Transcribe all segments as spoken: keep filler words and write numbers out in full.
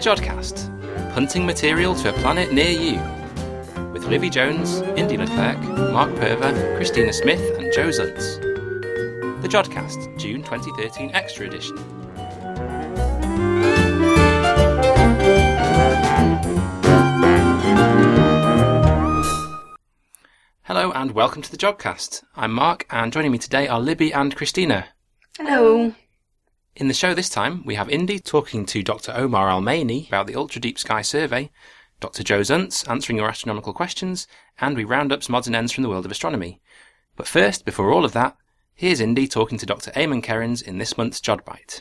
Jodcast, punting material to a planet near you. With Livy Jones, Indy Leclerc, Mark Perver, Christina Smith and Joe Zuntz. The Jodcast, June twenty thirteen Extra Edition. Hello and welcome to the Jodcast. I'm Mark and joining me today are Libby and Christina. Hello. In the show this time, we have Indy talking to Doctor Omar Al-Maini about the Ultra Deep Sky Survey, Doctor Joe Zuntz answering your astronomical questions, and we round up some odds and ends from the world of astronomy. But first, before all of that, here's Indy talking to Doctor Eamon Kerins in this month's Jodbite.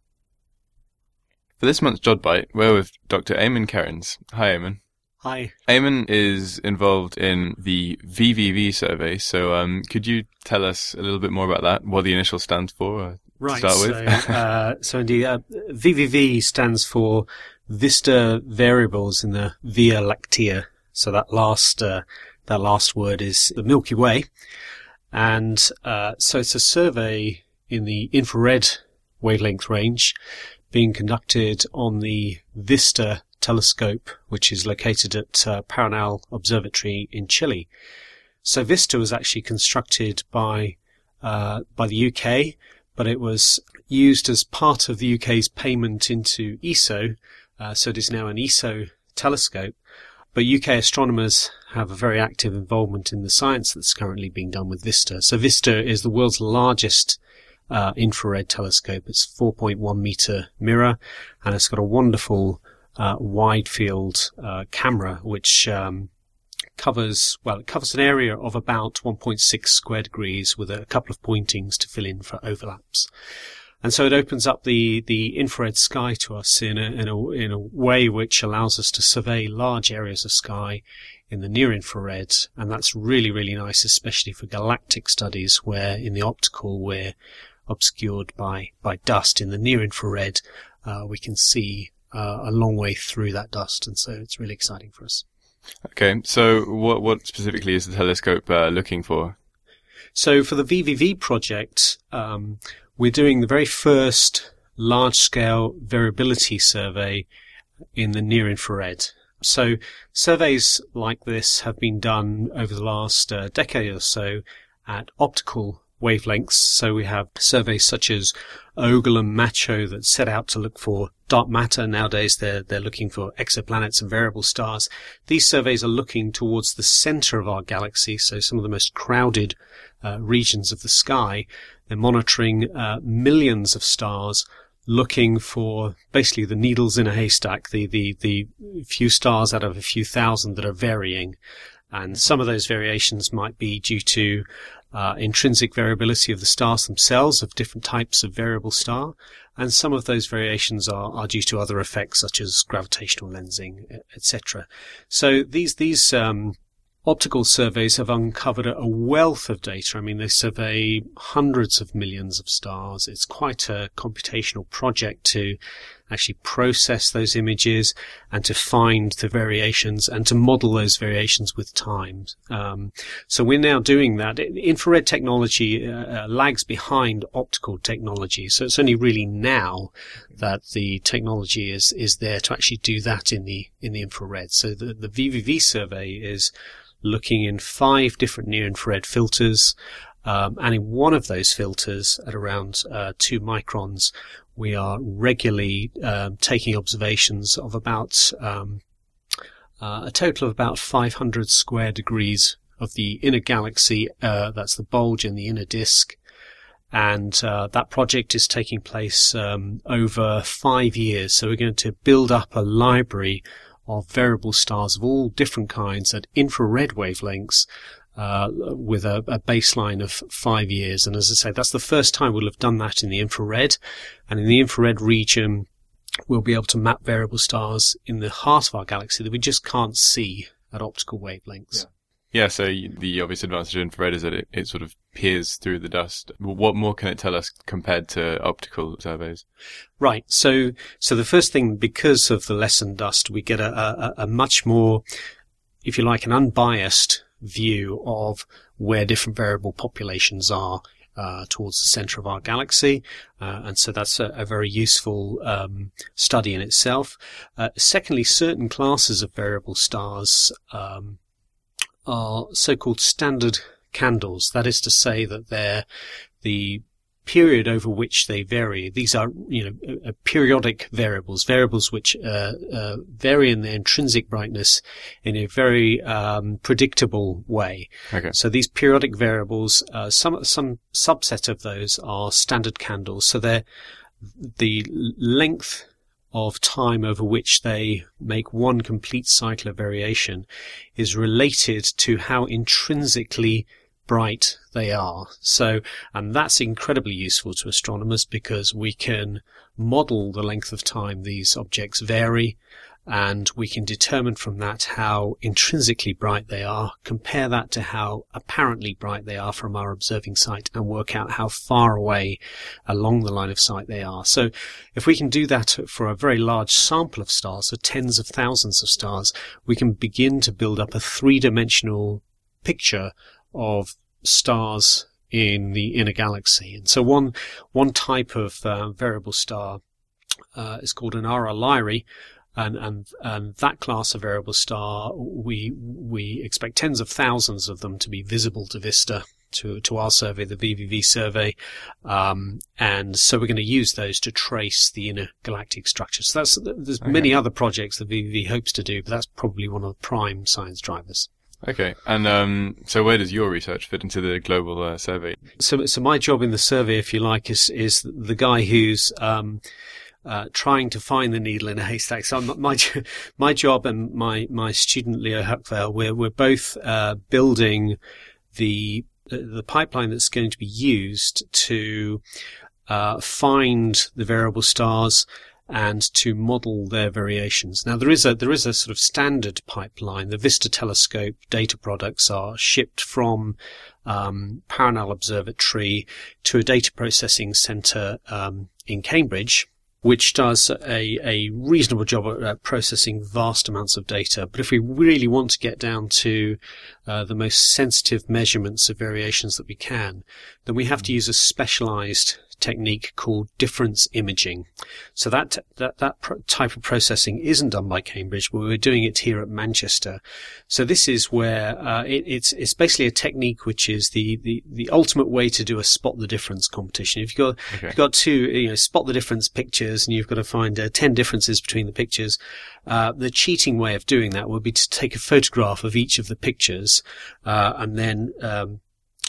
For this month's Jodbite, we're with Doctor Eamon Kerins. Hi, Eamon. Hi. Eamon is involved in the V V V survey, so um, could you tell us a little bit more about that, what the initial stands for? Uh, Right, to start so, with? uh, so indeed, uh, V V V stands for Vista Variables in the Via Lactea. So that last, uh, that last word is the Milky Way. And, uh, so it's a survey in the infrared wavelength range being conducted on the Vista telescope, which is located at uh, Paranal Observatory in Chile. So Vista was actually constructed by, uh, by the U K, but it was used as part of the U K's payment into E S O, uh, so it is now an E S O telescope. But U K astronomers have a very active involvement in the science that's currently being done with Vista. So Vista is the world's largest uh, infrared telescope. It's four point one meter mirror, and it's got a wonderful uh, wide field uh, camera, which um, covers, well, it covers an area of about one point six square degrees with a couple of pointings to fill in for overlaps. And so it opens up the, the infrared sky to us in a, in a, in a way which allows us to survey large areas of sky in the near infrared. And that's really, really nice, especially for galactic studies where in the optical we're obscured by, by dust. In the near infrared, uh, we can see uh, a long way through that dust. And so it's really exciting for us. Okay, so what what specifically is the telescope uh, looking for? So for the V V V project, um, we're doing the very first large-scale variability survey in the near-infrared. So surveys like this have been done over the last uh, decade or so at optical wavelengths. So we have surveys such as Ogle and Macho that set out to look for dark matter. Nowadays they're, they're looking for exoplanets and variable stars. These surveys are looking towards the center of our galaxy, so some of the most crowded uh, regions of the sky. They're monitoring uh, millions of stars, looking for basically the needles in a haystack, the, the, the few stars out of a few thousand that are varying. And some of those variations might be due to uh, intrinsic variability of the stars themselves, of different types of variable star, and some of those variations are, are due to other effects such as gravitational lensing, et cetera. So these these um, optical surveys have uncovered a wealth of data. I mean, they survey hundreds of millions of stars. It's quite a computational project to actually process those images and to find the variations and to model those variations with time. Um, so we're now doing that. Infrared technology uh, lags behind optical technology. So it's only really now that the technology is, is there to actually do that in the, in the infrared. So the, the V V V survey is looking in five different near-infrared filters. Um, and in one of those filters at around uh, two microns, we are regularly um, taking observations of about um, uh, a total of about five hundred square degrees of the inner galaxy. Uh, that's the bulge in the inner disk. And uh, that project is taking place um, over five years. So we're going to build up a library of variable stars of all different kinds at infrared wavelengths, Uh, with a, a baseline of five years. And as I say, that's the first time we'll have done that in the infrared. And in the infrared region, we'll be able to map variable stars in the heart of our galaxy that we just can't see at optical wavelengths. Yeah. Yeah, so the obvious advantage of infrared is that it, it sort of peers through the dust. What more can it tell us compared to optical surveys? Right. So, so the first thing, because of the lessened dust, we get a, a, a much more, if you like, an unbiased view of where different variable populations are uh, towards the center of our galaxy. Uh, and so that's a, a very useful um, study in itself. Uh, secondly, certain classes of variable stars um, are so-called standard candles. That is to say that they're the period over which they vary. These are, you know, uh, periodic variables, variables which uh, uh, vary in their intrinsic brightness in a very um, predictable way. Okay. So these periodic variables, uh, some some subset of those are standard candles. So they're the length of time over which they make one complete cycle of variation is related to how intrinsically bright they are. So, and that's incredibly useful to astronomers because we can model the length of time these objects vary, and we can determine from that how intrinsically bright they are, compare that to how apparently bright they are from our observing site, and work out how far away along the line of sight they are. So if we can do that for a very large sample of stars, so tens of thousands of stars, we can begin to build up a three-dimensional picture of stars in the inner galaxy. And so one one type of uh, variable star uh, is called an Ara Lyrae, and, and and that class of variable star, we we expect tens of thousands of them to be visible to VISTA, to to our survey, the V V V survey, um, and so we're going to use those to trace the inner galactic structure. So that's there's Okay. many other projects that V V V hopes to do, but that's probably one of the prime science drivers. Okay. And um, so where does your research fit into the global uh, survey? So, so my job in the survey, if you like, is is the guy who's um, uh, trying to find the needle in a haystack. So I'm, my my job and my my student Leo Huckvale, we're we're both uh, building the the pipeline that's going to be used to uh, find the variable stars and to model their variations. Now there is a there is a sort of standard pipeline. The VISTA telescope data products are shipped from um, Paranal Observatory to a data processing centre um, in Cambridge, which does a, a reasonable job at uh, processing vast amounts of data. But if we really want to get down to uh, the most sensitive measurements of variations that we can, then we have to use a specialized technique called difference imaging. So that that that pro- type of processing isn't done by Cambridge, but we're doing it here at Manchester. So this is where uh, it, it's it's basically a technique which is the, the, the ultimate way to do a spot the difference competition. If you've got Okay. if you've got two you know spot the difference pictures and you've got to find uh, ten differences between the pictures, uh, the cheating way of doing that would be to take a photograph of each of the pictures uh, and then um,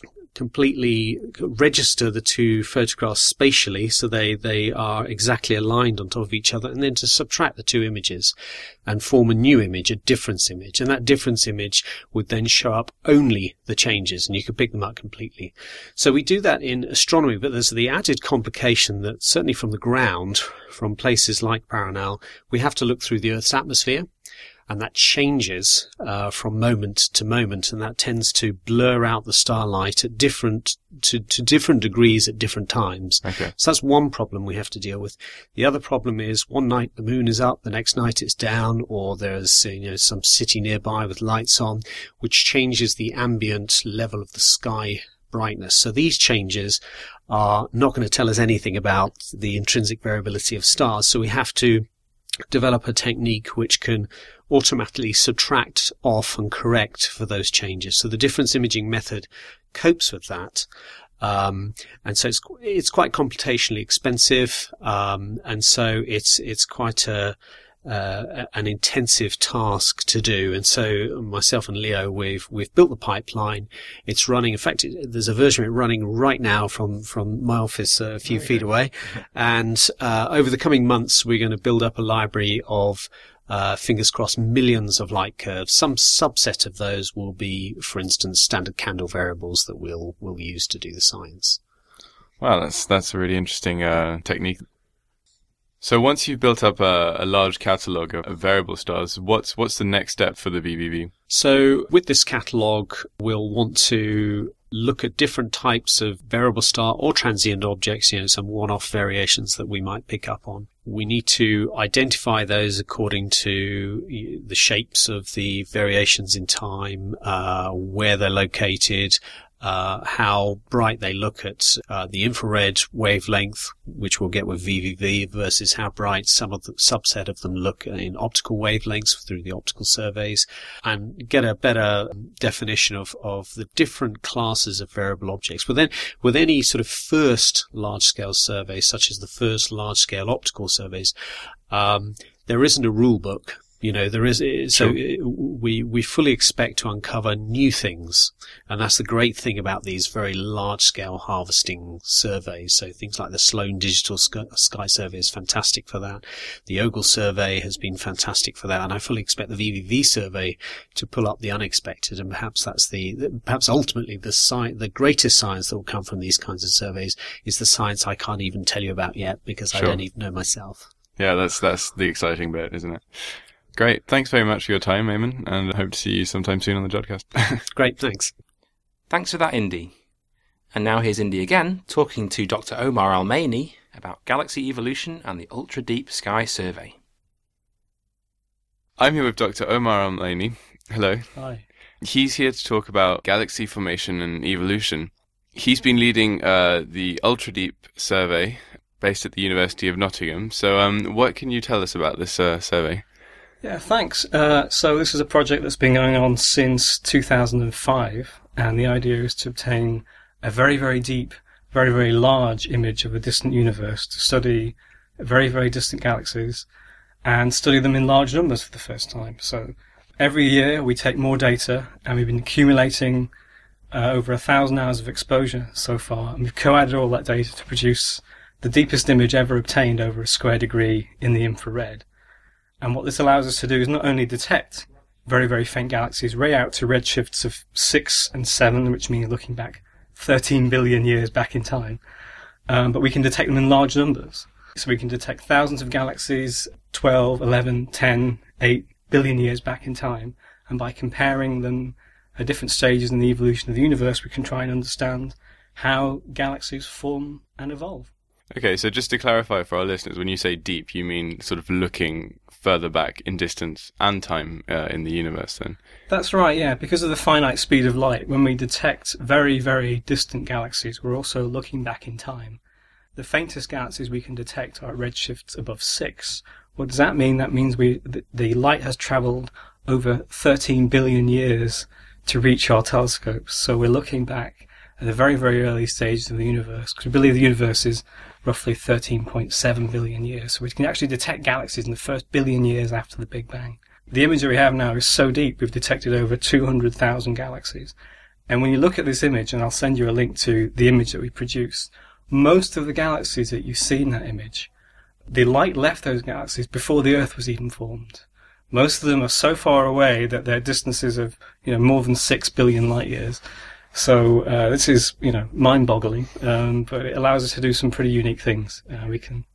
completely register the two photographs spatially so they, they are exactly aligned on top of each other, and then to subtract the two images and form a new image, a difference image. And that difference image would then show up only the changes, and you could pick them up completely. So we do that in astronomy, but there's the added complication that certainly from the ground, from places like Paranal, we have to look through the Earth's atmosphere. And that changes uh, from moment to moment, and that tends to blur out the starlight at different to, to different degrees at different times. Okay. So that's one problem we have to deal with. The other problem is one night the moon is up, the next night it's down, or there's you know some city nearby with lights on, which changes the ambient level of the sky brightness. So these changes are not going to tell us anything about the intrinsic variability of stars. So we have to develop a technique which can automatically subtract off and correct for those changes. So the difference imaging method copes with that. Um, and so it's, it's quite computationally expensive. Um, and so it's, it's quite a, uh, an intensive task to do. And so myself and Leo, we've, we've built the pipeline. It's running. In fact, it, there's a version of it running right now from, from my office a few feet away. And, uh, over the coming months, we're going to build up a library of Uh, fingers crossed, millions of light curves. Some subset of those will be, for instance, standard candle variables that we'll we'll use to do the science. Wow, that's that's a really interesting uh, technique. So once you've built up a, a large catalogue of, of variable stars, what's what's the next step for the V V V? So with this catalogue, we'll want to look at different types of variable star or transient objects, you know, some one-off variations that we might pick up on. We need to identify those according to the shapes of the variations in time, uh, where they're located, uh, how bright they look at uh, the infrared wavelength, which we'll get with V V V, versus how bright some of the subset of them look in optical wavelengths through the optical surveys, and get a better definition of, of the different classes of variable objects. But then with any sort of first large-scale survey, such as the first large-scale optical surveys, um, there isn't a rule book. You know, there is, so sure. we, we fully expect to uncover new things. And that's the great thing about these very large scale harvesting surveys. So things like the Sloan Digital Sky Survey is fantastic for that. The Ogle Survey has been fantastic for that. And I fully expect the V V V survey to pull up the unexpected. And perhaps that's the, perhaps ultimately the sci- the greatest science that will come from these kinds of surveys is the science I can't even tell you about yet because sure. I don't even know myself. Yeah, that's, that's the exciting bit, isn't it? Great. Thanks very much for your time, Eamon, and I hope to see you sometime soon on the Jodcast. Great, thanks. Thanks for that, Indy. And now here's Indy again, talking to Doctor Omar Al-Maini about galaxy evolution and the Ultra Deep Sky Survey. I'm here with Doctor Omar Al-Maini. Hello. Hi. He's here to talk about galaxy formation and evolution. He's been leading uh, the Ultra Deep Survey based at the University of Nottingham. So um, what can you tell us about this uh, survey? Yeah, thanks. Uh, so this is a project that's been going on since two thousand five, and the idea is to obtain a very, very deep, very, very large image of a distant universe to study very, very distant galaxies and study them in large numbers for the first time. So every year we take more data, and we've been accumulating uh, over a thousand hours of exposure so far, and we've co-added all that data to produce the deepest image ever obtained over a square degree in the infrared. And what this allows us to do is not only detect very, very faint galaxies way out to redshifts of six and seven, which means looking back thirteen billion years back in time, um, but we can detect them in large numbers. So we can detect thousands of galaxies, twelve, eleven, ten, eight billion years back in time. And by comparing them at different stages in the evolution of the universe, we can try and understand how galaxies form and evolve. Okay, so just to clarify for our listeners, when you say deep, you mean sort of looking further back in distance and time uh, in the universe then? That's right, yeah. Because of the finite speed of light, when we detect very, very distant galaxies, we're also looking back in time. The faintest galaxies we can detect are at redshifts above six. What does that mean? That means we the, the light has travelled over thirteen billion years to reach our telescopes. So we're looking back at the very, very early stages of the universe, because we believe the universe is roughly thirteen point seven billion years. So we can actually detect galaxies in the first billion years after the Big Bang. The image that we have now is so deep, we've detected over two hundred thousand galaxies. And when you look at this image, and I'll send you a link to the image that we produced, most of the galaxies that you see in that image, the light left those galaxies before the Earth was even formed. Most of them are so far away that they're distances of, you know, more than six billion light years. So uh, this is, you know, mind-boggling, um, but it allows us to do some pretty unique things. Uh, we can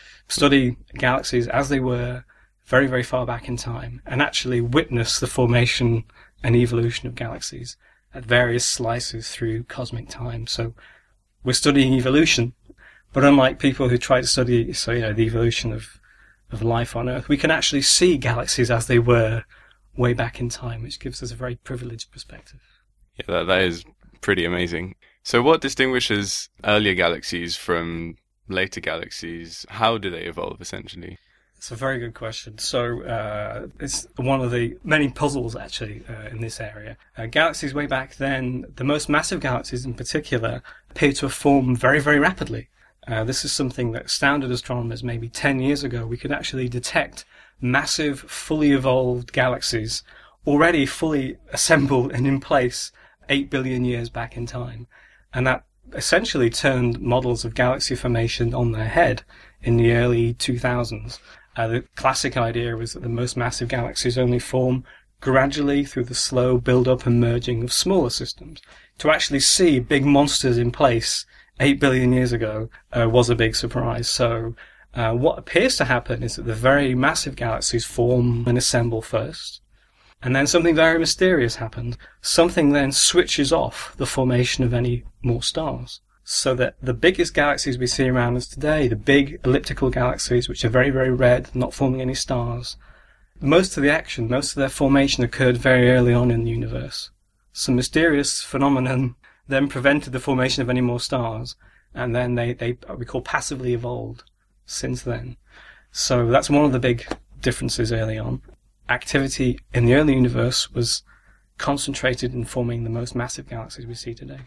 study galaxies as they were very, very far back in time and actually witness the formation and evolution of galaxies at various slices through cosmic time. So we're studying evolution, but unlike people who try to study, so you know, the evolution of, of life on Earth, we can actually see galaxies as they were way back in time, which gives us a very privileged perspective. Yeah, that, that is pretty amazing. So what distinguishes earlier galaxies from later galaxies? How do they evolve, essentially? It's a very good question. So uh, it's one of the many puzzles, actually, uh, in this area. Uh, galaxies way back then, the most massive galaxies in particular, appear to have formed very, very rapidly. Uh, this is something that astounded astronomers maybe ten years ago. We could actually detect massive, fully evolved galaxies already fully assembled and in place eight billion years back in time. And that essentially turned models of galaxy formation on their head in the early two thousands. Uh, the classic idea was that the most massive galaxies only form gradually through the slow build-up and merging of smaller systems. To actually see big monsters in place eight billion years ago uh, was a big surprise. So uh, what appears to happen is that the very massive galaxies form and assemble first. And then something very mysterious happened. Something then switches off the formation of any more stars. So that the biggest galaxies we see around us today, the big elliptical galaxies, which are very, very red, not forming any stars, most of the action, most of their formation occurred very early on in the universe. Some mysterious phenomenon then prevented the formation of any more stars, and then they, they what we call passively evolved since then. So that's one of the big differences early on. Activity in the early universe was concentrated in forming the most massive galaxies we see today.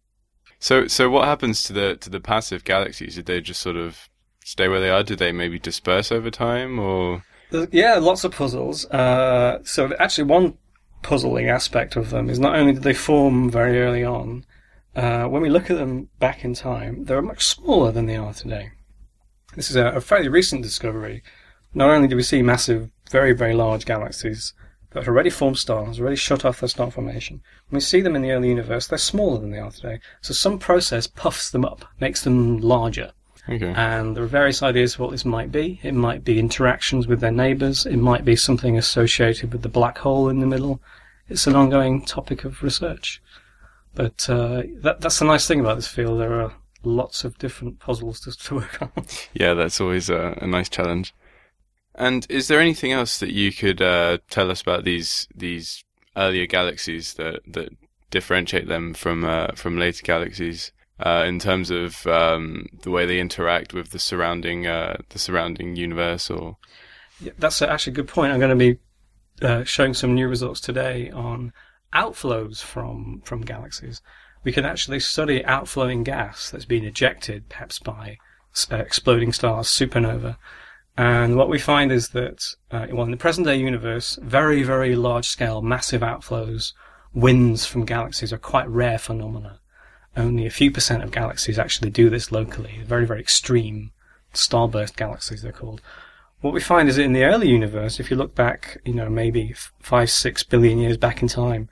So, so what happens to the to the passive galaxies? Did they just sort of stay where they are? Did they maybe disperse over time, or? There's, yeah, lots of puzzles. Uh, so actually, one puzzling aspect of them is not only did they form very early on, uh, when we look at them back in time, they're much smaller than they are today. This is a, a fairly recent discovery. Not only do we see massive, very, very large galaxies that already formed stars, already shut off their star formation. When we see them in the early universe, they're smaller than they are today. So some process puffs them up, makes them larger. Okay. And there are various ideas of what this might be. It might be interactions with their neighbours. It might be something associated with the black hole in the middle. It's an ongoing topic of research. But uh, that, that's the nice thing about this field. There are lots of different puzzles to, to work on. Yeah, that's always a, a nice challenge. And is there anything else that you could uh, tell us about these these earlier galaxies that, that differentiate them from uh, from later galaxies uh, in terms of um, the way they interact with the surrounding uh, the surrounding universe? Or yeah, that's actually a good point. I'm going to be uh, showing some new results today on outflows from from galaxies. We can actually study outflowing gas that's been ejected, perhaps by uh, exploding stars, supernova. And what we find is that, uh, well, in the present-day universe, very, very large-scale, massive outflows, winds from galaxies are quite rare phenomena. Only a few percent of galaxies actually do this locally. Very, very extreme starburst galaxies, they're called. What we find is that in the early universe, if you look back, you know, maybe five, six billion years back in time,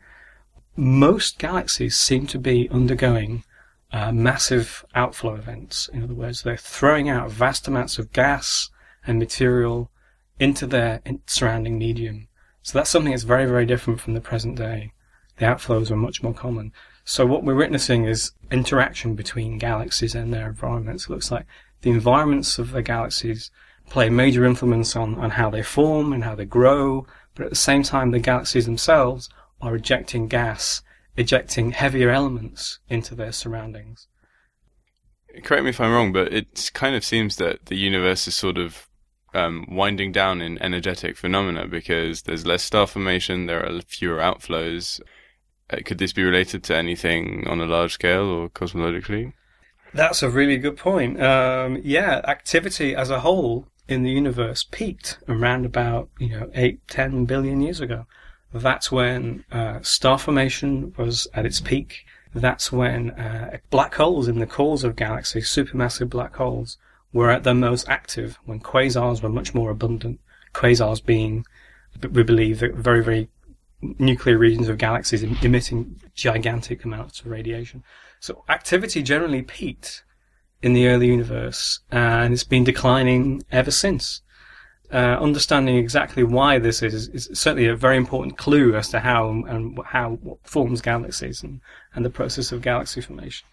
most galaxies seem to be undergoing uh, massive outflow events. In other words, they're throwing out vast amounts of gas and material into their surrounding medium. So that's something that's very, very different from the present day. The outflows are much more common. So what we're witnessing is interaction between galaxies and their environments. It looks like the environments of the galaxies play a major influence on, on how they form and how they grow, but at the same time the galaxies themselves are ejecting gas, ejecting heavier elements into their surroundings. Correct me if I'm wrong, but it kind of seems that the universe is sort of um, winding down in energetic phenomena because there's less star formation, there are fewer outflows. Uh, could this be related to anything on a large scale or cosmologically? That's a really good point. Um, yeah, activity as a whole in the universe peaked around about, you know, eight, ten billion years ago. That's when uh, star formation was at its peak. That's when uh, black holes in the cores of galaxies, supermassive black holes, were at their most active, when quasars were much more abundant. Quasars being, we believe, the very, very nuclear regions of galaxies emitting gigantic amounts of radiation. So activity generally peaked in the early universe, and it's been declining ever since. Uh, understanding exactly why this is is certainly a very important clue as to how and how what forms galaxies and, and the process of galaxy formation.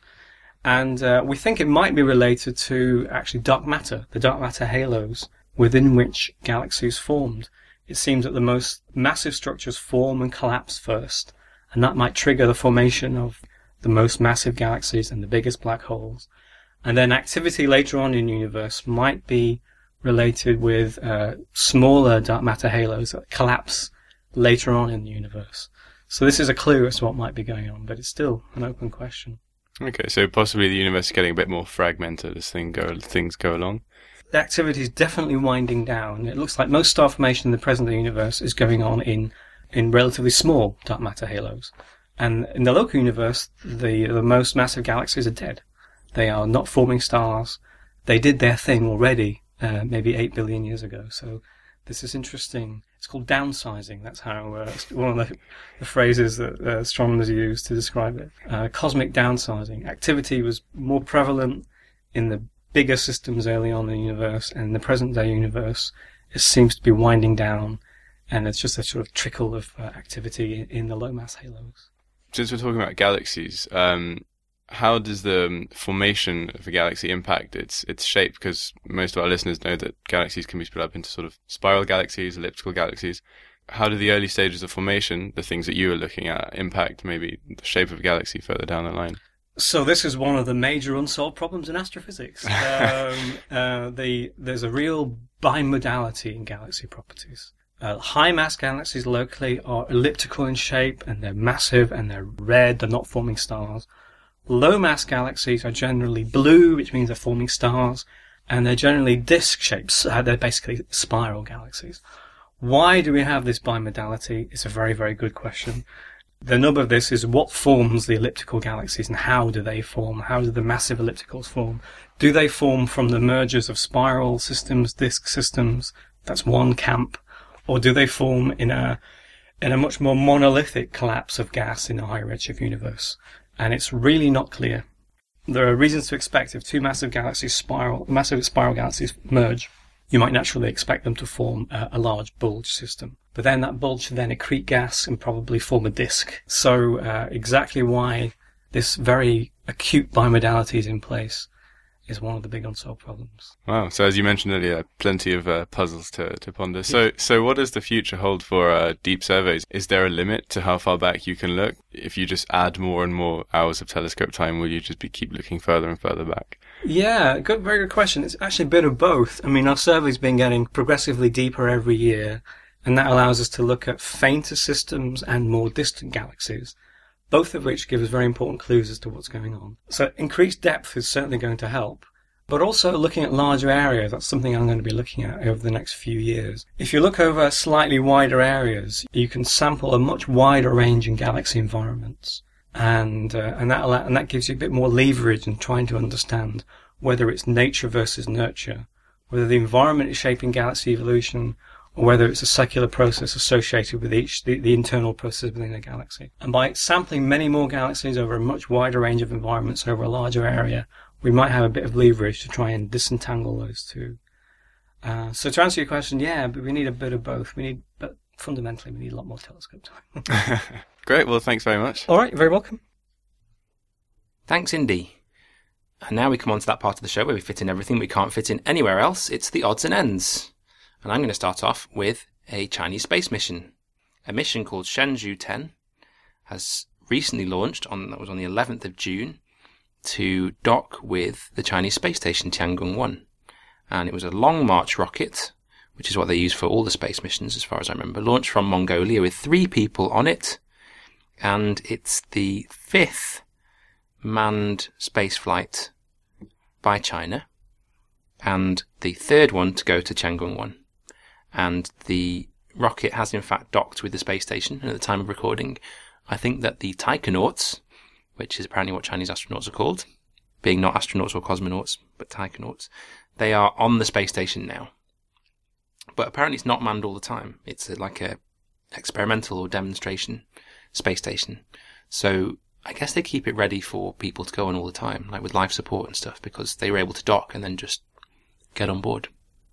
And uh, we think it might be related to actually dark matter, the dark matter halos within which galaxies formed. It seems that the most massive structures form and collapse first, and that might trigger the formation of the most massive galaxies and the biggest black holes. And then activity later on in the universe might be related with uh, smaller dark matter halos that collapse later on in the universe. So this is a clue as to what might be going on, but it's still an open question. Okay, so possibly the universe is getting a bit more fragmented as thing go, things go along. The activity is definitely winding down. It looks like most star formation in the present-day universe is going on in, in relatively small dark matter halos. And in the local universe, the, the most massive galaxies are dead. They are not forming stars. They did their thing already, uh, maybe eight billion years ago. So this is interesting. It's called downsizing. That's how uh, one of the, the phrases that uh, astronomers use to describe it. Uh, cosmic downsizing. Activity was more prevalent in the bigger systems early on in the universe, and in the present-day universe, it seems to be winding down, and it's just a sort of trickle of uh, activity in, in the low-mass halos. Since we're talking about galaxies, um, how does the formation of a galaxy impact its its shape? Because most of our listeners know that galaxies can be split up into sort of spiral galaxies, elliptical galaxies. How do the early stages of formation, the things that you are looking at, impact maybe the shape of a galaxy further down the line? So this is one of the major unsolved problems in astrophysics. um, uh, the, there's a real bimodality in galaxy properties. Uh, high mass galaxies locally are elliptical in shape, and they're massive, and they're red, they're not forming stars. Low mass galaxies are generally blue, which means they're forming stars, and they're generally disk shapes. Uh, they're basically spiral galaxies. Why do we have this bimodality? It's a very, very good question. The nub of this is what forms the elliptical galaxies and how do they form? How do the massive ellipticals form? Do they form from the mergers of spiral systems, disk systems? That's one camp. Or do they form in a in a much more monolithic collapse of gas in a high redshift universe? And it's really not clear. There are reasons to expect if two massive galaxies spiral, massive spiral galaxies merge, you might naturally expect them to form a, a large bulge system. But then that bulge should then accrete gas and probably form a disk. So uh, exactly why this very acute bimodality is in place is one of the big unsolved problems. Wow. So as you mentioned earlier, plenty of uh, puzzles to, to ponder. So so what does the future hold for uh, deep surveys? Is there a limit to how far back you can look? If you just add more and more hours of telescope time, will you just be keep looking further and further back? Yeah, good, very good question. It's actually a bit of both. I mean, our survey's been getting progressively deeper every year, and that allows us to look at fainter systems and more distant galaxies, both of which give us very important clues as to what's going on. So increased depth is certainly going to help, but also looking at larger areas, that's something I'm going to be looking at over the next few years. If you look over slightly wider areas, you can sample a much wider range in galaxy environments, and uh, and that allow, and that gives you a bit more leverage in trying to understand whether it's nature versus nurture, whether the environment is shaping galaxy evolution, or whether it's a secular process associated with each, the, the internal process within a galaxy. And by sampling many more galaxies over a much wider range of environments over a larger area, we might have a bit of leverage to try and disentangle those two. Uh, so to answer your question, yeah, but we need a bit of both. We need, but fundamentally, we need a lot more telescope time. Great. Well, thanks very much. All right. You're very welcome. Thanks, Indy. And now we come on to that part of the show where we fit in everything we can't fit in anywhere else. It's the odds and ends. And I'm going to start off with a Chinese space mission. A mission called Shenzhou ten has recently launched, on that was on the eleventh of June, to dock with the Chinese space station Tiangong one. And it was a Long March rocket, which is what they use for all the space missions as far as I remember, launched from Mongolia with three people on it. And it's the fifth manned space flight by China, and the third one to go to Tiangong one. And the rocket has in fact docked with the space station, and at the time of recording, I think that the taikonauts, which is apparently what Chinese astronauts are called, being not astronauts or cosmonauts, but taikonauts, they are on the space station now. But apparently it's not manned all the time. It's a, like a experimental or demonstration space station. So I guess they keep it ready for people to go on all the time, like with life support and stuff, because they were able to dock and then just get on board.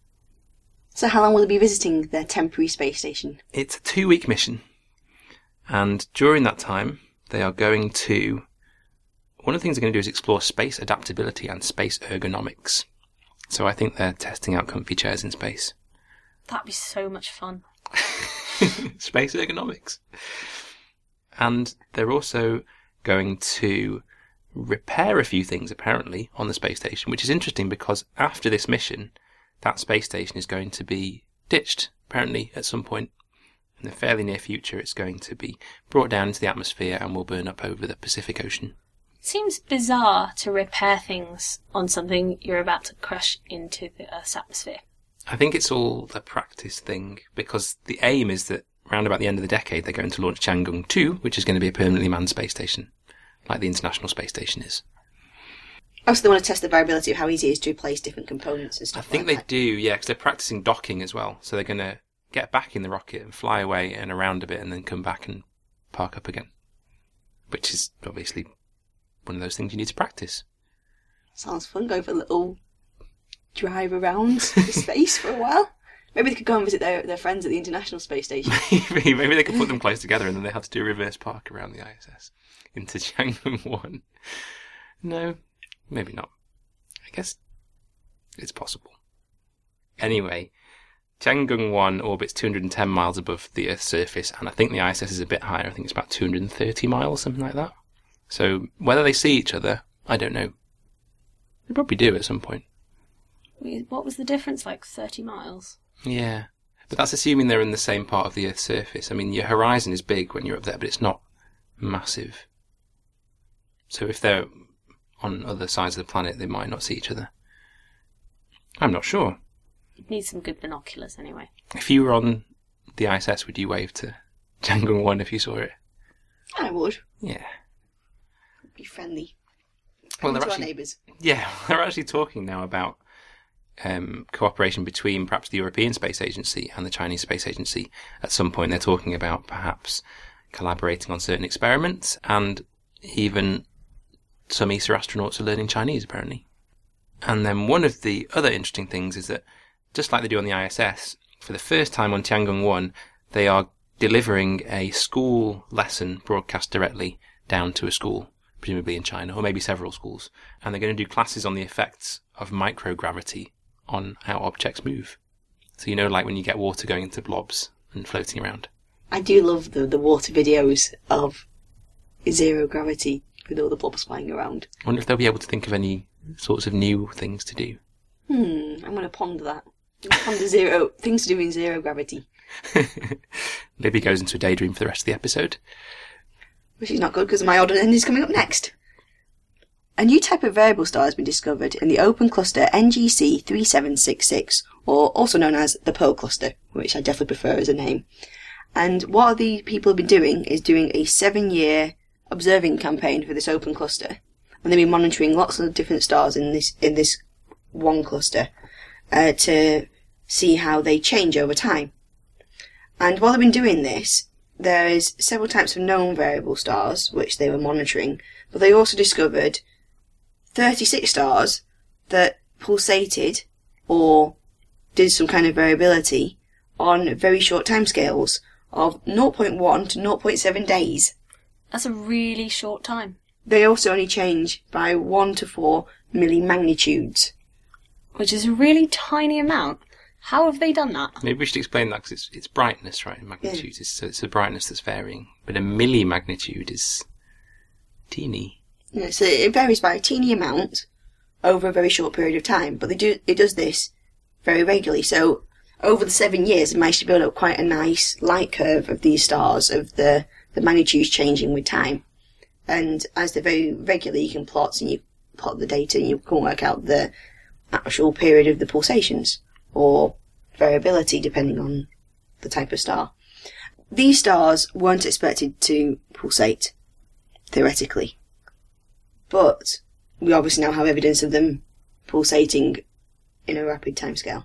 So how long will they be visiting their temporary space station? It's a two-week mission. And during that time, they are going to... One of the things they're going to do is explore space adaptability and space ergonomics. So I think they're testing out comfy chairs in space. That'd be so much fun. Space ergonomics. And they're also going to repair a few things, apparently, on the space station, which is interesting because after this mission, that space station is going to be ditched, apparently, at some point. In the fairly near future, it's going to be brought down into the atmosphere and will burn up over the Pacific Ocean. It seems bizarre to repair things on something you're about to crash into the Earth's atmosphere. I think it's all a practice thing, because the aim is that round about the end of the decade, they're going to launch Tiangong two, which is going to be a permanently manned space station, like the International Space Station is. Also, they want to test the variability of how easy it is to replace different components and stuff I think like they that. do, yeah, because they're practicing docking as well. So they're going to get back in the rocket and fly away and around a bit and then come back and park up again, which is obviously one of those things you need to practice. Sounds fun, going for a little drive around space for a while. Maybe they could go and visit their, their friends at the International Space Station. maybe, maybe they could put them close together and then they have to do a reverse park around the I S S into Tiangong one. No, maybe not. I guess it's possible. Anyway, Tiangong one orbits two hundred ten miles above the Earth's surface, and I think the I S S is a bit higher. I think it's about two hundred thirty miles, something like that. So whether they see each other, I don't know. They probably do at some point. What was the difference, like thirty miles? Yeah. But that's assuming they're in the same part of the Earth's surface. I mean, your horizon is big when you're up there, but it's not massive. So if they're on other sides of the planet, they might not see each other. I'm not sure. You'd need some good binoculars anyway. If you were on the I S S, would you wave to Tiangong one if you saw it? I would. Yeah. Be friendly. Well, they're to our actually, neighbours. yeah, they're actually talking now about um, cooperation between perhaps the European Space Agency and the Chinese Space Agency. At some point, they're talking about perhaps collaborating on certain experiments, and even some E S A astronauts are learning Chinese, apparently. And then one of the other interesting things is that, just like they do on the I S S, for the first time on Tiangong one, they are delivering a school lesson broadcast directly down to a school, presumably in China, or maybe several schools. And they're going to do classes on the effects of microgravity on how objects move. So you know, like when you get water going into blobs and floating around. I do love the, the water videos of zero gravity with all the blobs flying around. I wonder if they'll be able to think of any sorts of new things to do. Hmm, I'm going to ponder that. I'm gonna ponder zero things to do in zero gravity. Libby goes into a daydream for the rest of the episode. Which is not good because my odd end is coming up next. A new type of variable star has been discovered in the open cluster N G C three seven six six, or also known as the Pearl Cluster, which I definitely prefer as a name. And what the people have been doing is doing a seven-year observing campaign for this open cluster, and they've been monitoring lots of different stars in this in this one cluster uh, to see how they change over time. And while they've been doing this, there is several types of known variable stars which they were monitoring, but they also discovered thirty-six stars that pulsated or did some kind of variability on very short timescales of zero point one to zero point seven days. That's a really short time. They also only change by one to four millimagnitudes. Which is a really tiny amount. How have they done that? Maybe we should explain that because it's, it's brightness, right? Magnitude yeah. is so it's the brightness that's varying, but a millimagnitude is teeny. Yeah, so it varies by a teeny amount over a very short period of time, but they do it does this very regularly. So over the seven years, it managed to build up quite a nice light curve of these stars, of the the magnitudes changing with time. And as they're very regular, you can plot and you plot the data and you can work out the actual period of the pulsations, or variability depending on the type of star. These stars weren't expected to pulsate, theoretically. But we obviously now have evidence of them pulsating in a rapid timescale.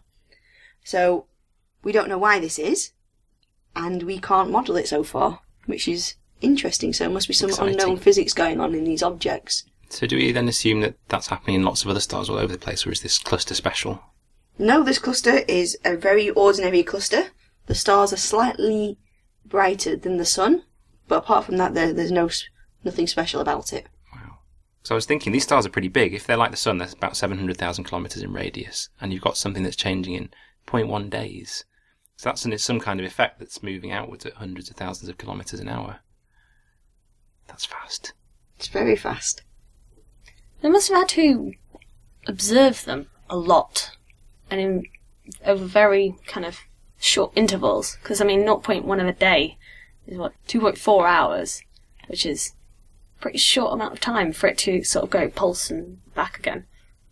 So we don't know why this is, and we can't model it so far, which is interesting. So there must be some Exciting. unknown physics going on in these objects. So do we then assume that that's happening in lots of other stars all over the place, or is this cluster special? No, this cluster is a very ordinary cluster. The stars are slightly brighter than the sun, but apart from that, there, there's no nothing special about it. Wow. So I was thinking, these stars are pretty big. If they're like the sun, they're about seven hundred thousand kilometres in radius, and you've got something that's changing in zero point one days. So that's an, it's some kind of effect that's moving outwards at hundreds of thousands of kilometres an hour. That's fast. It's very fast. They must have had to observe them a lot, and in over very kind of short intervals. Because I mean, zero point one of a day is what two point four hours, which is a pretty short amount of time for it to sort of go pulse and back again.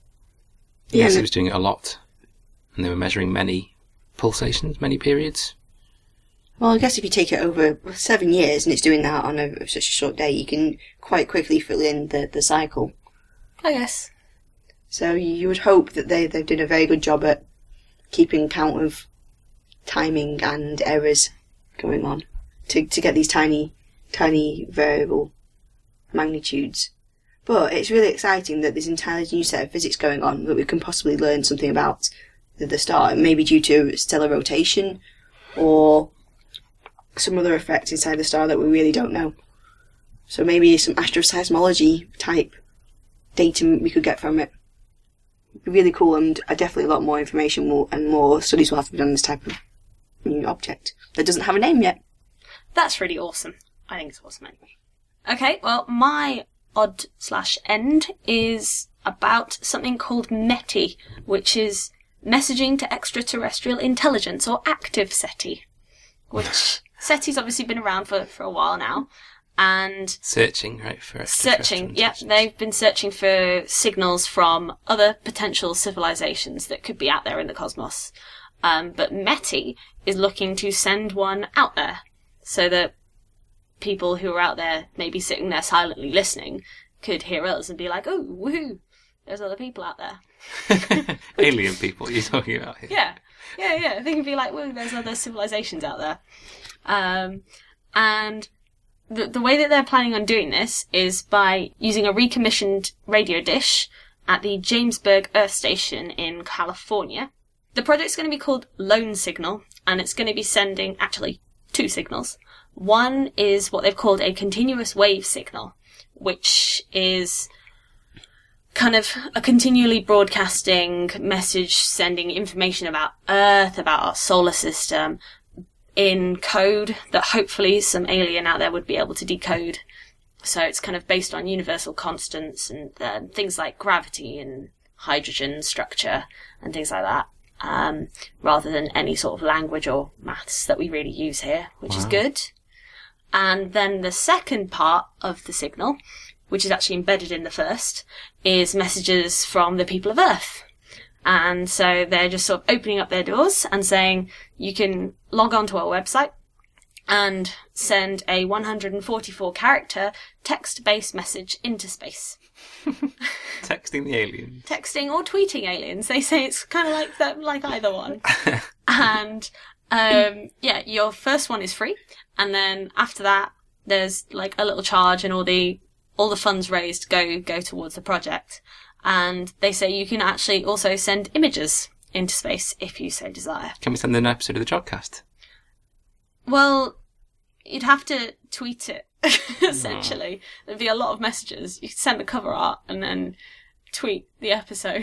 Yes, Yeah, it was doing it a lot, and they were measuring many pulsations, many periods. Well, I guess if you take it over seven years and it's doing that on a, such a short day, you can quite quickly fill in the, the cycle. I guess. So you would hope that they, they've done a very good job at keeping count of timing and errors going on to, to get these tiny, tiny variable magnitudes. But it's really exciting that there's an entirely new set of physics going on that we can possibly learn something about the, the star, maybe due to stellar rotation or some other effect inside the star that we really don't know. So maybe some astroseismology type data we could get from it. It'd be really cool, and uh, definitely a lot more information will, and more studies will have to be done on this type of new object that doesn't have a name yet. That's really awesome. I think it's awesome anyway. Okay, well, my odd slash end is about something called METI, which is Messaging to Extraterrestrial Intelligence, or Active SETI, which SETI's obviously been around for, for a while now. And searching, right, for searching, yeah, they've been searching for signals from other potential civilizations that could be out there in the cosmos. Um, but METI is looking to send one out there so that people who are out there, maybe sitting there silently listening, could hear us and be like, "Oh, woohoo! There's other people out there." Alien people you're talking about here. Yeah, yeah, yeah. They can be like, "Whoa, there's other civilizations out there," um, and. The, the way that they're planning on doing this is by using a recommissioned radio dish at the Jamesburg Earth Station in California. The project's going to be called Lone Signal, and it's going to be sending, actually, two signals. One is what they've called a continuous wave signal, which is kind of a continually broadcasting message sending information about Earth, about our solar system, in code that hopefully some alien out there would be able to decode. So it's kind of based on universal constants and uh, things like gravity and hydrogen structure and things like that, um, rather than any sort of language or maths that we really use here, which wow. is good. And then the second part of the signal, which is actually embedded in the first, is messages from the people of Earth. And so they're just sort of opening up their doors and saying, you can log on to our website and send a one hundred forty-four character text-based message into space. Texting the aliens. Texting or tweeting aliens. They say it's kind of like that, like either one. And, um, yeah, your first one is free. And then after that, there's like a little charge, and all the, all the funds raised go, go towards the project. And they say you can actually also send images into space if you so desire. Can we send an episode of the Jodcast? Well, you'd have to tweet it, essentially. No. There'd be a lot of messages. You could send the cover art and then tweet the episode.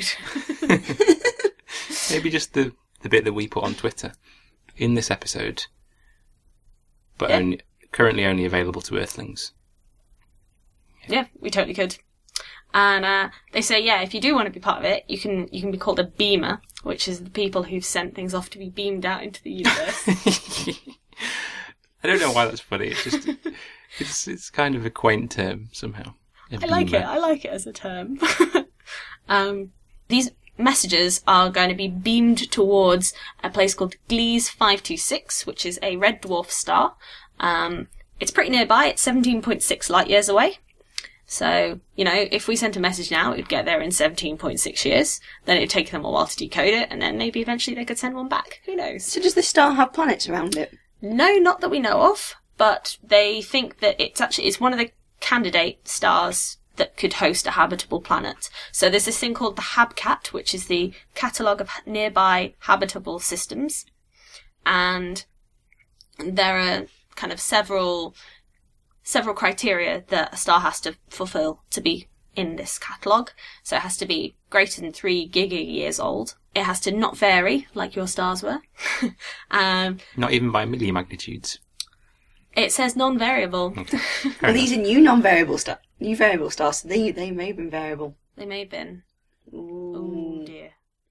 Maybe just the, the bit that we put on Twitter in this episode, but yeah. only, currently only available to Earthlings. Yeah, yeah we totally could. And uh, they say, yeah, if you do want to be part of it, you can you can be called a beamer, which is the people who've sent things off to be beamed out into the universe. I don't know why that's funny. It's just it's it's kind of a quaint term somehow. I like it. I like it as a term. um, these messages are going to be beamed towards a place called Gliese five two six, which is a red dwarf star. Um, it's pretty nearby. It's seventeen point six light years away. So, you know, if we sent a message now, it would get there in seventeen point six years. Then it would take them a while to decode it, and then maybe eventually they could send one back. Who knows? So does this star have planets around it? No, not that we know of, but they think that it's actually it's one of the candidate stars that could host a habitable planet. So there's this thing called the HabCat, which is the Catalogue of Nearby Habitable Systems. And there are kind of several... several criteria that a star has to fulfill to be in this catalogue. So it has to be greater than three giga years old. It has to not vary like your stars were. um, not even by millimagnitudes. It says non-variable. Okay. Well, these are new non-variable star, new variable stars. So they they may have been variable. They may have been. Ooh. Oh dear.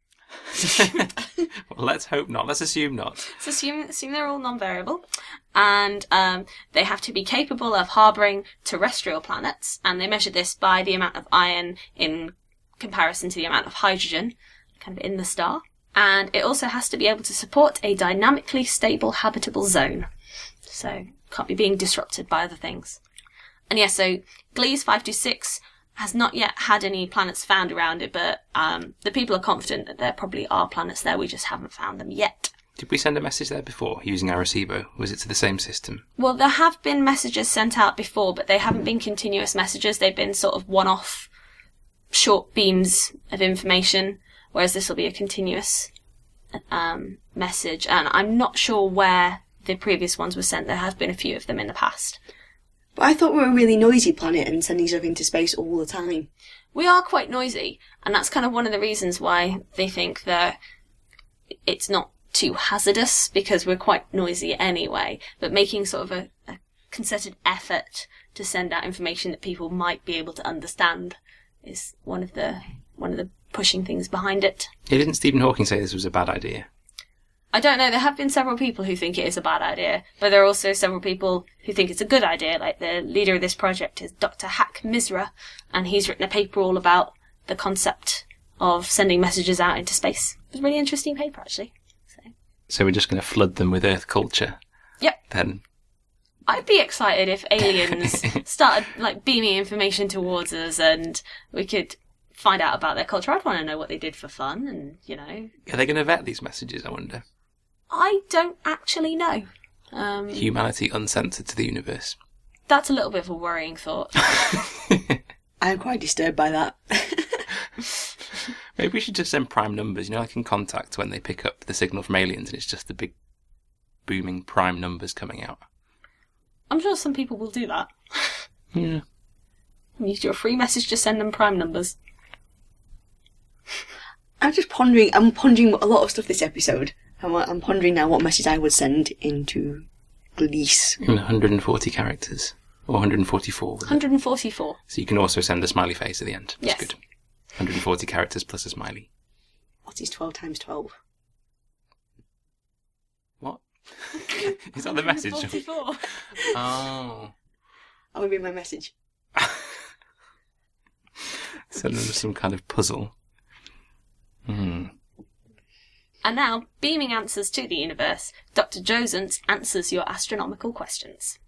Well, let's hope not. Let's assume not. Let's assume, assume they're all non-variable. And um, they have to be capable of harbouring terrestrial planets. And they measure this by the amount of iron in comparison to the amount of hydrogen kind of in the star. And it also has to be able to support a dynamically stable habitable zone. So can't be being disrupted by other things. And yeah, so Gliese five two six has not yet had any planets found around it, but um, the people are confident that there probably are planets there. We just haven't found them yet. Did we send a message there before using Arecibo? Was it to the same system? Well, there have been messages sent out before, but they haven't been continuous messages. They've been sort of one-off short beams of information, whereas this will be a continuous um, message. And I'm not sure where the previous ones were sent. There have been a few of them in the past. But I thought we were a really noisy planet and sending stuff into space all the time. We are quite noisy, and that's kind of one of the reasons why they think that it's not too hazardous, because we're quite noisy anyway. But making sort of a, a concerted effort to send out information that people might be able to understand is one of the one of the pushing things behind it. Yeah, didn't Stephen Hawking say this was a bad idea? I don't know. There have been several people who think it is a bad idea, but there are also several people who think it's a good idea. Like the leader of this project is Doctor Hak Misra, and he's written a paper all about the concept of sending messages out into space. It was a really interesting paper, actually. So, so we're just going to flood them with Earth culture? Yep. Then I'd be excited if aliens started like beaming information towards us, and we could find out about their culture. I'd want to know what they did for fun, and you know. Are they going to vet these messages, I wonder? I don't actually know. Um, Humanity uncensored to the universe. That's a little bit of a worrying thought. I'm quite disturbed by that. Maybe we should just send prime numbers, you know, like in Contact when they pick up the signal from aliens and it's just the big booming prime numbers coming out. I'm sure some people will do that. Yeah. Use your free message to send them prime numbers. I'm just pondering, I'm pondering a lot of stuff this episode. I'm, I'm pondering now what message I would send into Glees. In one hundred forty characters. Or one hundred forty-four. one hundred forty-four. So you can also send a smiley face at the end. That's yes. good. one hundred forty characters plus a smiley. What is twelve times twelve? What? Is that the message? one hundred forty-four. Oh. That would be my message. Send them some kind of puzzle. Hmm. And now, beaming answers to the universe, Doctor Josant answers your astronomical questions.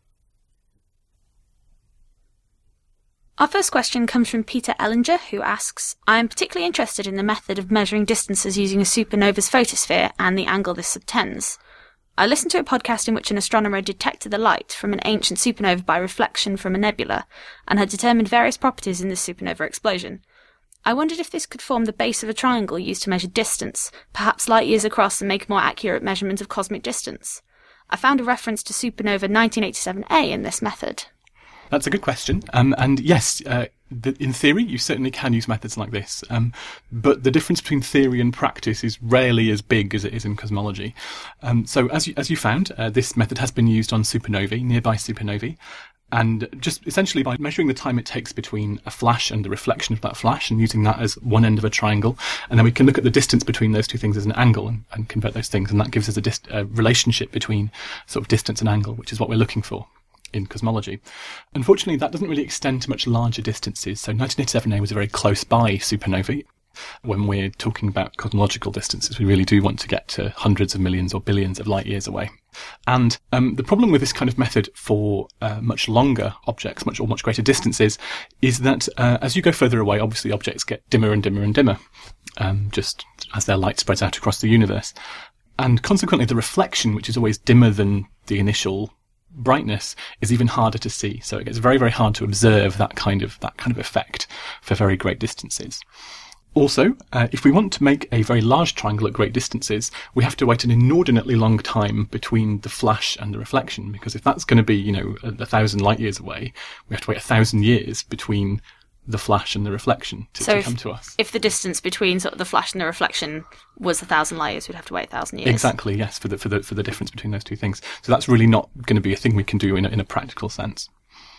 Our first question comes from Peter Ellinger, who asks, I am particularly interested in the method of measuring distances using a supernova's photosphere and the angle this subtends. I listened to a podcast in which an astronomer detected the light from an ancient supernova by reflection from a nebula, and had determined various properties in this supernova explosion. I wondered if this could form the base of a triangle used to measure distance, perhaps light years across, and make a more accurate measurement of cosmic distance. I found a reference to supernova nineteen eighty-seven A in this method. That's a good question. Um, and yes, uh, the, in theory, you certainly can use methods like this. Um, but the difference between theory and practice is rarely as big as it is in cosmology. Um, so as you, as you found, uh, this method has been used on supernovae, nearby supernovae. And just essentially by measuring the time it takes between a flash and the reflection of that flash and using that as one end of a triangle. And then we can look at the distance between those two things as an angle and, and convert those things. And that gives us a, dist- a relationship between sort of distance and angle, which is what we're looking for in cosmology. Unfortunately, that doesn't really extend to much larger distances. So nineteen eighty-seven A was a very close by supernovae. When we're talking about cosmological distances, we really do want to get to hundreds of millions or billions of light years away. And um, the problem with this kind of method for uh, much longer objects, much or much greater distances, is that uh, as you go further away, obviously objects get dimmer and dimmer and dimmer, um, just as their light spreads out across the universe. And consequently, the reflection, which is always dimmer than the initial brightness, is even harder to see. So it gets very, very hard to observe that kind of that kind of effect for very great distances. Also, uh, if we want to make a very large triangle at great distances, we have to wait an inordinately long time between the flash and the reflection, because if that's going to be, you know, a, a thousand light years away, we have to wait a thousand years between the flash and the reflection to, so to if, come to us. If the distance between sort of the flash and the reflection was a thousand light years, we'd have to wait a thousand years. Exactly, yes, for the for the for the difference between those two things. So that's really not going to be a thing we can do in a, in a practical sense.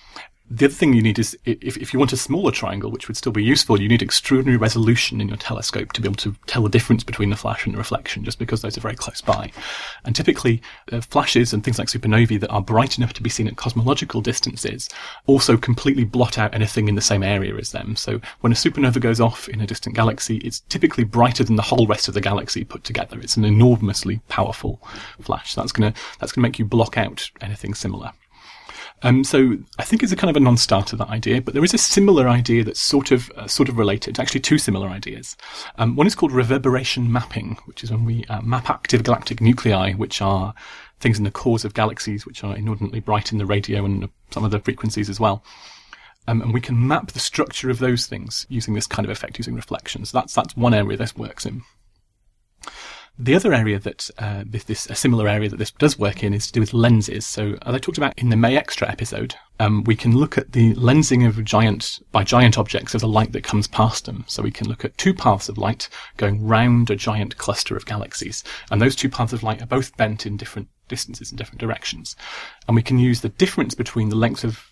The other thing you need is, if, if you want a smaller triangle, which would still be useful, you need extraordinary resolution in your telescope to be able to tell the difference between the flash and the reflection, just because those are very close by. And typically, uh, flashes and things like supernovae that are bright enough to be seen at cosmological distances also completely blot out anything in the same area as them. So when a supernova goes off in a distant galaxy, it's typically brighter than the whole rest of the galaxy put together. It's an enormously powerful flash. That's going to that's going to make you block out anything similar. Um, so I think it's a kind of a non-starter, that idea, but there is a similar idea that's sort of uh, sort of related, actually two similar ideas. Um, one is called reverberation mapping, which is when we uh, map active galactic nuclei, which are things in the cores of galaxies, which are inordinately bright in the radio and some other frequencies as well. Um, and we can map the structure of those things using this kind of effect, using reflections. That's, that's one area this works in. The other area that uh, this, this a similar area that this does work in is to do with lenses. So, as I talked about in the May Extra episode, um, we can look at the lensing of giant by giant objects of the light that comes past them. So we can look at two paths of light going round a giant cluster of galaxies, and those two paths of light are both bent in different distances in different directions. And we can use the difference between the length of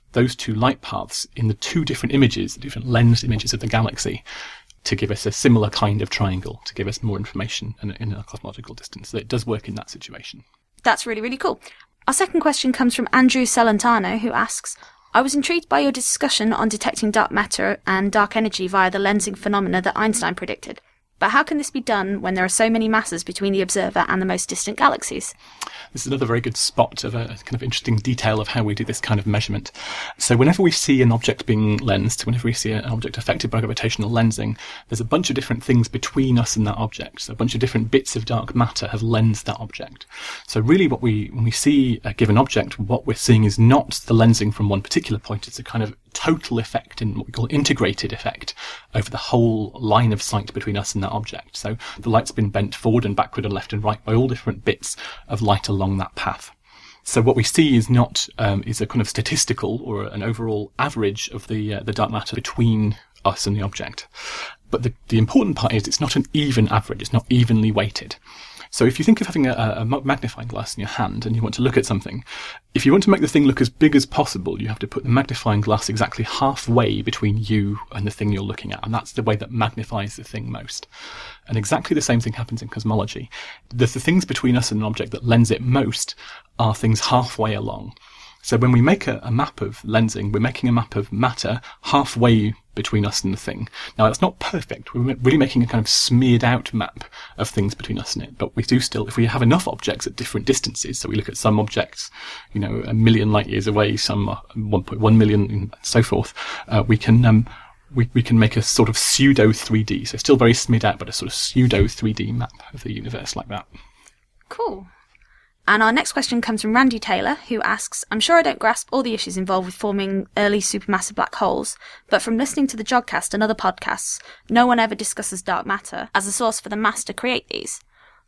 those two light paths in the two different images, the different lensed images of the galaxy, to give us a similar kind of triangle, to give us more information in, in a cosmological distance. So it does work in that situation. That's really, really cool. Our second question comes from Andrew Celentano, who asks, I was intrigued by your discussion on detecting dark matter and dark energy via the lensing phenomena that Einstein predicted. But how can this be done when there are so many masses between the observer and the most distant galaxies? This is another very good spot of a kind of interesting detail of how we do this kind of measurement. So whenever we see an object being lensed, whenever we see an object affected by gravitational lensing, there's a bunch of different things between us and that object. So a bunch of different bits of dark matter have lensed that object. So really what we, when we see a given object, what we're seeing is not the lensing from one particular point, it's a kind of total effect, in what we call integrated effect, over the whole line of sight between us and that object. So the light's been bent forward and backward and left and right by all different bits of light along that path. So what we see is not um, is a kind of statistical or an overall average of the uh, the dark matter between us and the object. But the, the important part is it's not an even average. It's not evenly weighted. So if you think of having a, a magnifying glass in your hand and you want to look at something, if you want to make the thing look as big as possible, you have to put the magnifying glass exactly halfway between you and the thing you're looking at. And that's the way that magnifies the thing most. And exactly the same thing happens in cosmology. The, the things between us and an object that lens it most are things halfway along. So when we make a, a map of lensing, we're making a map of matter halfway between us and the thing. Now, that's not perfect. We're really making a kind of smeared out map of things between us and it. But we do still, if we have enough objects at different distances, so we look at some objects, you know, a million light years away, some one point one million, and so forth, uh, we can, um, we, we can make a sort of pseudo three D. So still very smeared out, but a sort of pseudo three D map of the universe like that. Cool. And our next question comes from Randy Taylor, who asks, I'm sure I don't grasp all the issues involved with forming early supermassive black holes, but from listening to the Jodcast and other podcasts, no one ever discusses dark matter as a source for the mass to create these.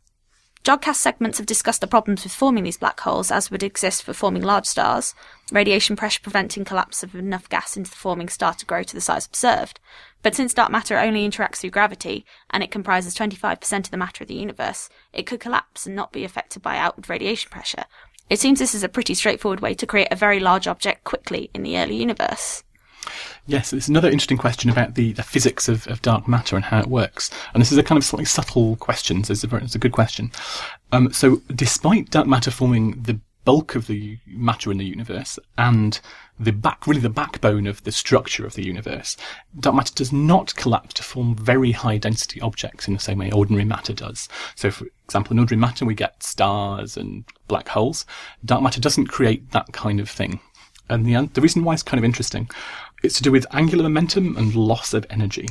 Jodcast segments have discussed the problems with forming these black holes as would exist for forming large stars, radiation pressure preventing collapse of enough gas into the forming star to grow to the size observed. But since dark matter only interacts through gravity, and it comprises twenty-five percent of the matter of the universe, it could collapse and not be affected by outward radiation pressure. It seems this is a pretty straightforward way to create a very large object quickly in the early universe. Yes, it's another interesting question about the, the physics of, of dark matter and how it works. And this is a kind of slightly subtle question, so it's a, very, it's a good question. Um, so despite dark matter forming the bulk of the matter in the universe and the back, really the backbone of the structure of the universe, dark matter does not collapse to form very high density objects in the same way ordinary matter does. So for example, in ordinary matter we get stars and black holes. Dark matter doesn't create that kind of thing. And the, the reason why it's kind of interesting, it's to do with angular momentum and loss of energy.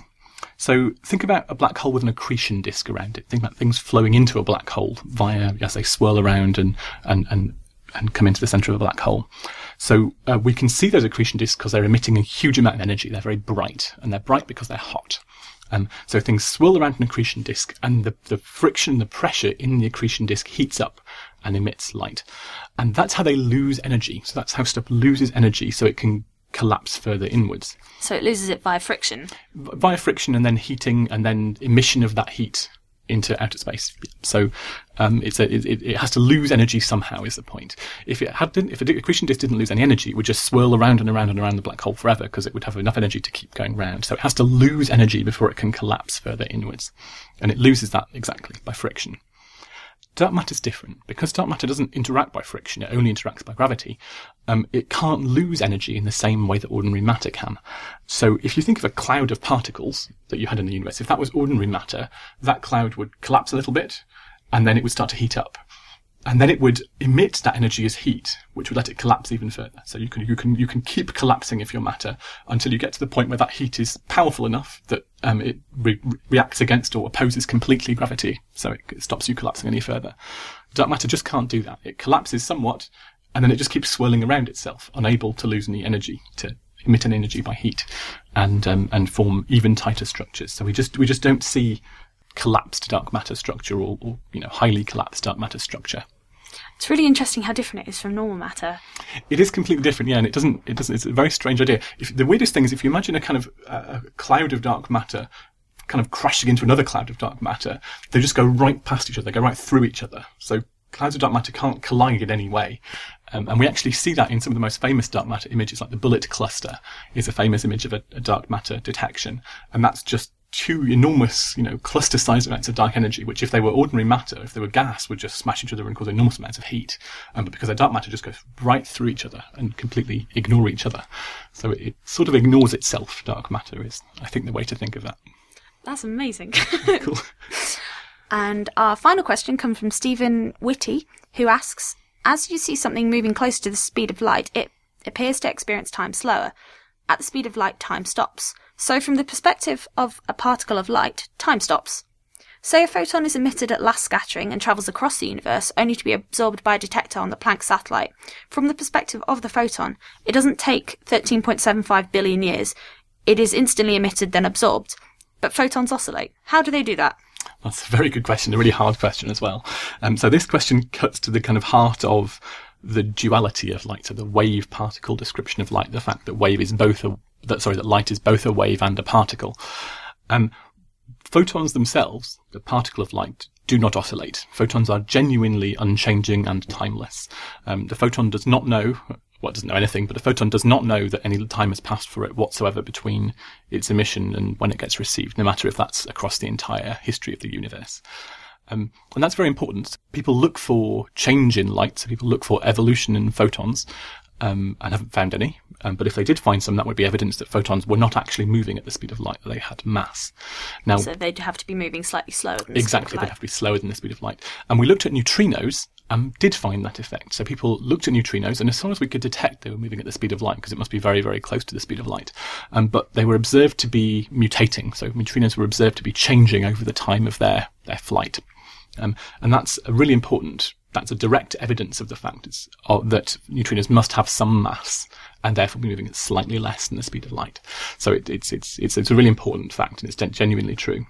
So think about a black hole with an accretion disk around it. Think about things flowing into a black hole via, as they swirl around and, and, and, and come into the center of a black hole. So uh, we can see those accretion disks because they're emitting a huge amount of energy. They're very bright, and they're bright because they're hot. Um, so things swirl around an accretion disk, and the, the friction, the pressure in the accretion disk heats up and emits light. And that's how they lose energy. So that's how stuff loses energy so it can collapse further inwards. So it loses it via friction? Via friction and then heating and then emission of that heat into outer space. So um, it's a, it, it has to lose energy somehow is the point. If it had, if a accretion disk didn't lose any energy, it would just swirl around and around and around the black hole forever because it would have enough energy to keep going round. So it has to lose energy before it can collapse further inwards. And it loses that exactly by friction. Dark matter is different. Because dark matter doesn't interact by friction, it only interacts by gravity, um, it can't lose energy in the same way that ordinary matter can. So if you think of a cloud of particles that you had in the universe, if that was ordinary matter, that cloud would collapse a little bit, and then it would start to heat up. And then it would emit that energy as heat, which would let it collapse even further. So you can you can you can keep collapsing if your matter until you get to the point where that heat is powerful enough that um, it re- reacts against or opposes completely gravity, so it, it stops you collapsing any further. Dark matter just can't do that. It collapses somewhat, and then it just keeps swirling around itself, unable to lose any energy, to emit any energy by heat, and um, and form even tighter structures. So we just we just don't see collapsed dark matter structure or, or you know highly collapsed dark matter structure. It's really interesting how different it is from normal matter. It is completely different, yeah, and it doesn't. It doesn't. It's a very strange idea. If, the weirdest thing is if you imagine a kind of uh, a cloud of dark matter, kind of crashing into another cloud of dark matter, they just go right past each other. They go right through each other. So clouds of dark matter can't collide in any way. Um, and we actually see that in some of the most famous dark matter images, like the Bullet Cluster is a famous image of a, a dark matter detection. And that's just two enormous, you know, cluster-sized amounts of dark energy, which if they were ordinary matter, if they were gas, would just smash each other and cause enormous amounts of heat. Um, but because they're dark matter, just goes right through each other and completely ignore each other. So it, it sort of ignores itself, dark matter is, I think, the way to think of that. That's amazing. Cool. And our final question comes from Stephen Whitty, who asks, as you see something moving closer to the speed of light, it appears to experience time slower. At the speed of light, time stops. So from the perspective of a particle of light, time stops. Say a photon is emitted at last scattering and travels across the universe, only to be absorbed by a detector on the Planck satellite. From the perspective of the photon, it doesn't take thirteen point seven five billion years. It is instantly emitted, then absorbed. But photons oscillate. How do they do that? That's a very good question, a really hard question as well. Um, so this question cuts to the kind of heart of the duality of light, so the wave-particle description of light, the fact that wave is both a, that sorry, that light is both a wave and a particle. Um, photons themselves, the particle of light, do not oscillate. Photons are genuinely unchanging and timeless. Um, the photon does not know, well, it doesn't know anything, but the photon does not know that any time has passed for it whatsoever between its emission and when it gets received, no matter if that's across the entire history of the universe. Um, and that's very important. People look for change in light, so people look for evolution in photons, um, and haven't found any. Um, but if they did find some, that would be evidence that photons were not actually moving at the speed of light, that they had mass. Now, So they'd have to be moving slightly slower than the exactly, speed of they'd light. have to be slower than the speed of light. And we looked at neutrinos and did find that effect. So people looked at neutrinos, and as soon as we could detect they were moving at the speed of light, because it must be very, very close to the speed of light, um, but they were observed to be mutating. So neutrinos were observed to be changing over the time of their, their flight. Um, and that's a really important, that's a direct evidence of the fact it's, uh, that neutrinos must have some mass and therefore be moving at slightly less than the speed of light. So it, it's, it's, it's, it's a really important fact, and it's genuinely true.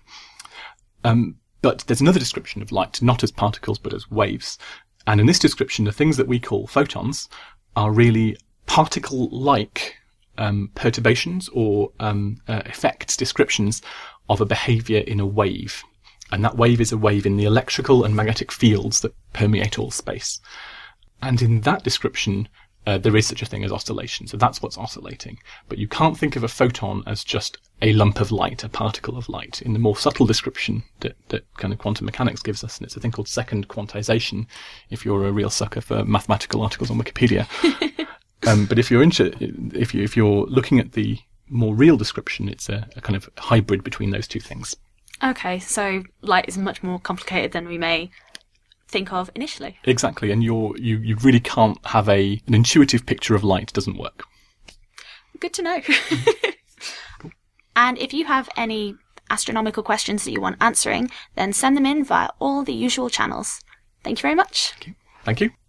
Um, but there's another description of light, not as particles, but as waves. And in this description, the things that we call photons are really particle-like um, perturbations or um, uh, effects, descriptions of a behavior in a wave. And that wave is a wave in the electrical and magnetic fields that permeate all space. And in that description, uh, there is such a thing as oscillation. So that's what's oscillating. But you can't think of a photon as just a lump of light, a particle of light. In the more subtle description that, that kind of quantum mechanics gives us, and it's a thing called second quantization, if you're a real sucker for mathematical articles on Wikipedia. um, but if you're inter- if you if you're looking at the more real description, it's a, a kind of hybrid between those two things. Okay, so light is much more complicated than we may think of initially. Exactly, and you're, you you really can't have a an intuitive picture of light. It doesn't work. Good to know. And if you have any astronomical questions that you want answering, then send them in via all the usual channels. Thank you very much. Thank you. Thank you.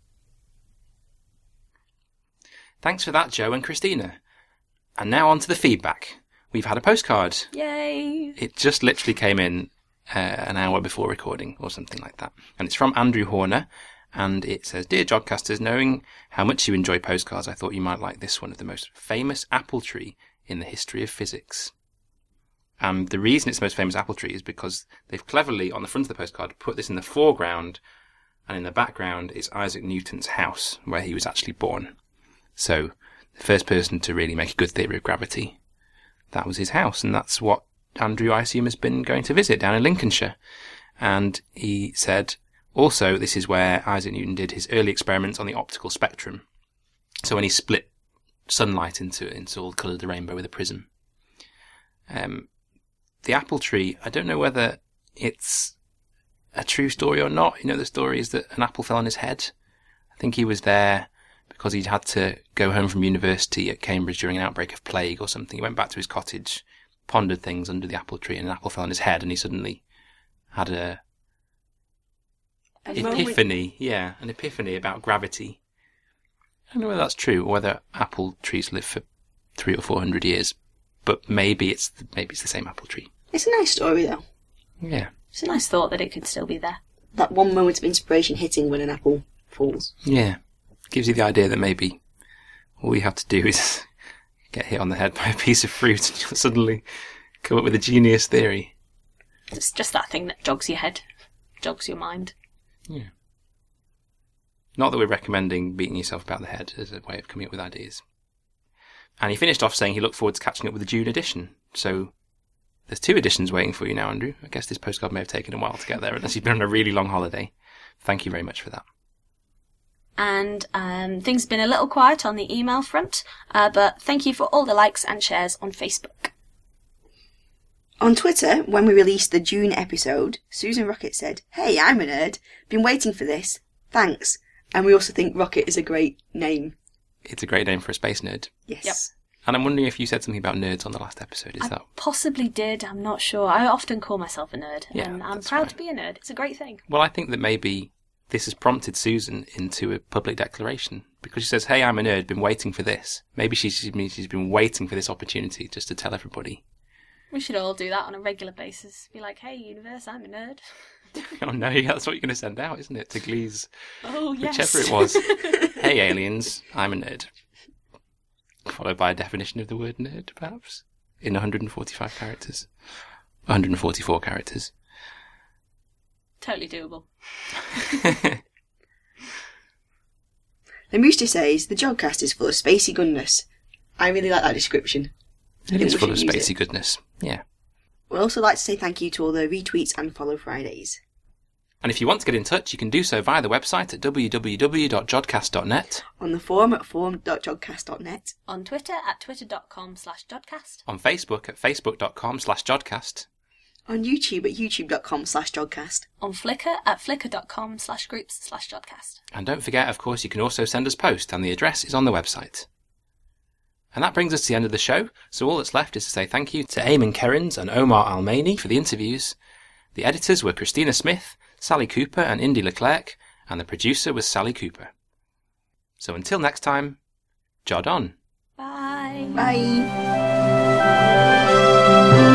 Thanks for that, Joe and Christina. And now on to the feedback. We've had a postcard. Yay! It just literally came in uh, an hour before recording or something like that. And it's from Andrew Horner. And it says, Dear Jodcasters, knowing how much you enjoy postcards, I thought you might like this one of the most famous apple tree in the history of physics. And the reason it's the most famous apple tree is because they've cleverly, on the front of the postcard, put this in the foreground, and in the background is Isaac Newton's house, where he was actually born. So, the first person to really make a good theory of gravity, that was his house, and that's what Andrew, I assume, has been going to visit down in Lincolnshire. And he said, also, this is where Isaac Newton did his early experiments on the optical spectrum. So when he split sunlight into, into all the colours of the rainbow with a prism. Um, the apple tree, I don't know whether it's a true story or not. You know, the story is that an apple fell on his head. I think he was there because he'd had to go home from university at Cambridge during an outbreak of plague or something. He went back to his cottage, pondered things under the apple tree, and an apple fell on his head, and he suddenly had a A epiphany. moment- Yeah, an epiphany about gravity. I don't know whether that's true or whether apple trees live for three or four hundred years, but maybe it's the, maybe it's the same apple tree. It's a nice story, though. Yeah, It's a nice thought that it could still be there. That one moment of inspiration hitting when an apple falls. yeah. Gives you the idea that maybe all you have to do is get hit on the head by a piece of fruit and you'll suddenly come up with a genius theory. It's just that thing that jogs your head, jogs your mind. Now Not that we're recommending beating yourself about the head as a way of coming up with ideas. And he finished off saying he looked forward to catching up with the June edition. So there's two editions waiting for you now, Andrew. I guess this postcard may have taken a while to get there, unless you've been on a really long holiday. Thank you very much for that. And um, things have been a little quiet on the email front, uh, but thank you for all the likes and shares on Facebook. On Twitter, when we released the June episode, Susan Rocket said, "Hey, I'm a nerd. Been waiting for this. Thanks." And we also think Rocket is a great name. It's a great name for a space nerd. Yes. Yep. And I'm wondering if you said something about nerds on the last episode. Is I that? possibly did, I'm not sure. I often call myself a nerd, Yeah, and I'm that's proud fine. to be a nerd. It's a great thing. Well, I think that maybe this has prompted Susan into a public declaration. Because she says, "Hey, I'm a nerd, been waiting for this." Maybe she's, she's been waiting for this opportunity just to tell everybody. We should all do that on a regular basis. Be like, "Hey, universe, I'm a nerd." Oh no, that's what you're going to send out, isn't it? To Glee's, Oh, yes. whichever it was. "Hey, aliens, I'm a nerd." Followed by a definition of the word nerd, perhaps, in one hundred forty-five characters. one hundred forty-four characters. Totally doable. The Mooster says, "The Jodcast is full of spacey goodness." I really like that description. I It think is we full of should use spacey it. goodness. Yeah. We'd also like to say thank you to all the retweets and follow Fridays. And if you want to get in touch, you can do so via the website at w w w dot jodcast dot net, On the forum at forum dot jodcast dot net. On Twitter at twitter.com slash Jodcast. on Facebook at facebook.com slash jodcast, On YouTube at youtube.com slash jodcast. On Flickr at flickr.com slash groups slash Jodcast. and don't forget, of course, you can also send us post, and the address is on the website. And that brings us to the end of the show, so all that's left is to say thank you to Eamon Kerins and Omar Almani for the interviews. The editors were Christina Smith, Sally Cooper and Indy Leclerc, and the producer was Sally Cooper. So until next time, Jod on. Bye. Bye.